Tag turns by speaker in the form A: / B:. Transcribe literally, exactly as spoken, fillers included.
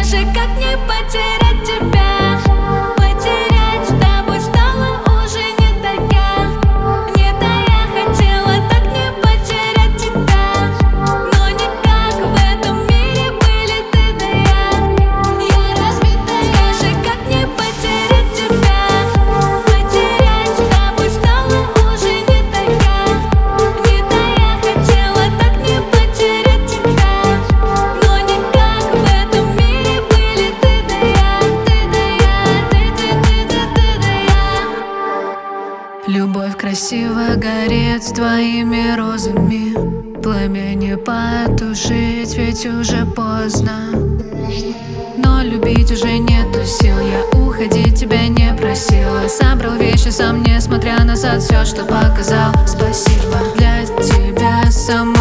A: Скажи, как не потерять тебя? Потерять с тобой стало уже не до я. Не до я хотела так не потерять тебя, но никак в этом мире были ты да я. Я разбитая. Скажи, как не потерять тебя? Потерять с тобой стало уже не до я. Не до я хотела так не потерять тебя, но никак в этом мире были ты да я. Ты да я, ты, ты, ты, ты, ты да я.
B: Любовь красиво горит с твоими розами. Пламя не потушить, ведь уже поздно. Но любить уже нету сил. Я уходить тебя не просила. Собрал вещи сам, несмотря назад. Все, что показал, спасибо. Для тебя самой